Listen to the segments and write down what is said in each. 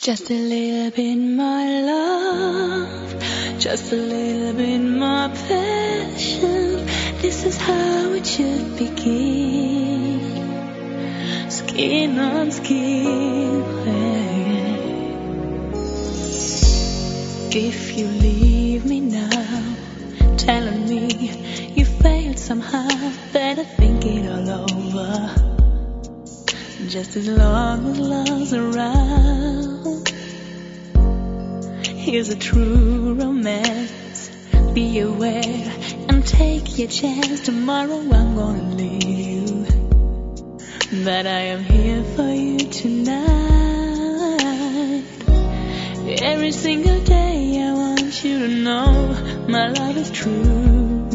Just a little bit more love, just a little bit more passion. This is how it should begin. Skin on skin. If you leave me now, telling me you failed somehow, better think it all over. Just as long as love's around, here's a true romance. Be aware and take your chance. Tomorrow I'm gonna leave you, but I am here for you tonight. Every single day I want you to know my love is true.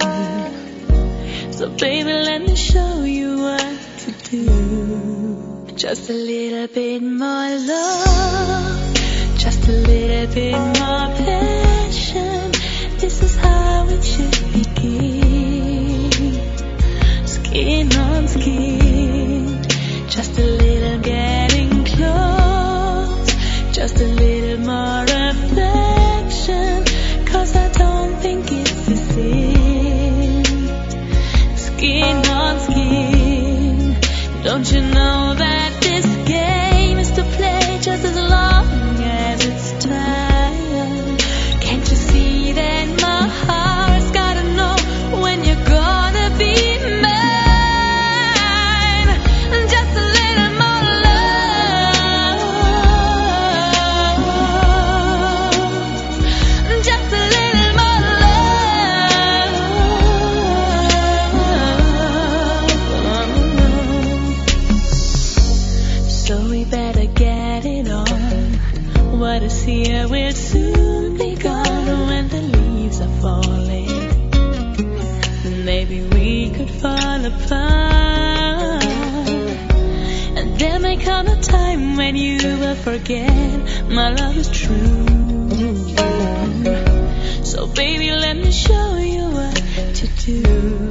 So baby, let me show you what to do. Just a little bit more love, just a little bit more passion. This is how it should begin. Skin on skin, just a little getting close, just a little more affection, 'cause I don't think it's a sin. Skin on skin, don't you know that this game is to play just as long as it's time? Can't you see that my heart's gotta know when you're gonna be mine? Just a little more love, just a little more love. So we better get it on. What is here will soon be gone. When the leaves are falling, maybe we could fall apart. And there may come a time when you will forget my love is true. So baby, let me show you what to do.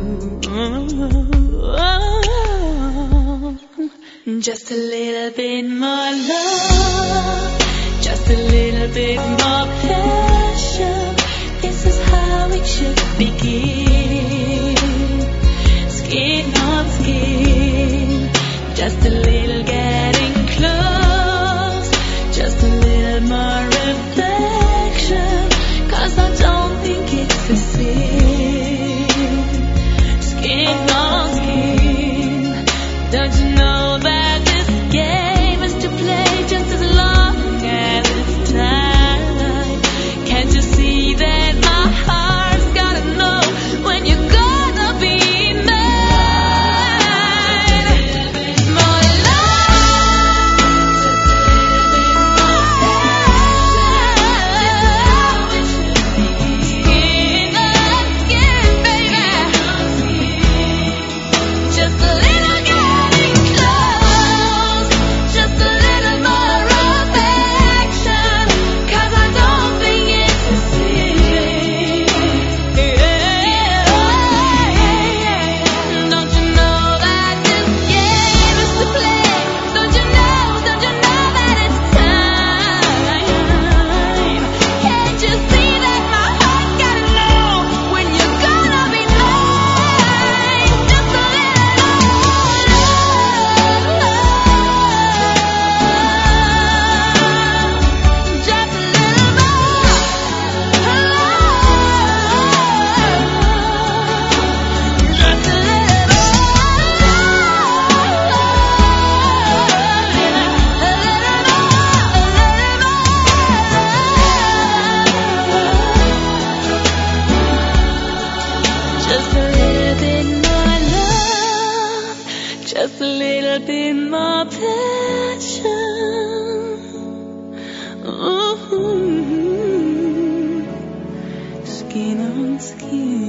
Just a little bit more love, just a little bit more passion. This is how it should begin. Skin on skin, just a little getting close, just a little more affection, 'cause I don't think it's a sin. Skin on skin, don't you know that this game is to play just as long as it's time? Can't you see that my heart's gotta know when you're gonna be mine? More love, skin on skin, baby. Just a little getting close, just a little more affection, 'cause I don't think it's a sin. Don't you know that this game is to play? Don't you know that it's time? Can't you see that my heart's gotta know when you're gonna be mine? Just a little love, just a little more love, just a little bit more love, just a little bit more passion. Ooh, skin on skin.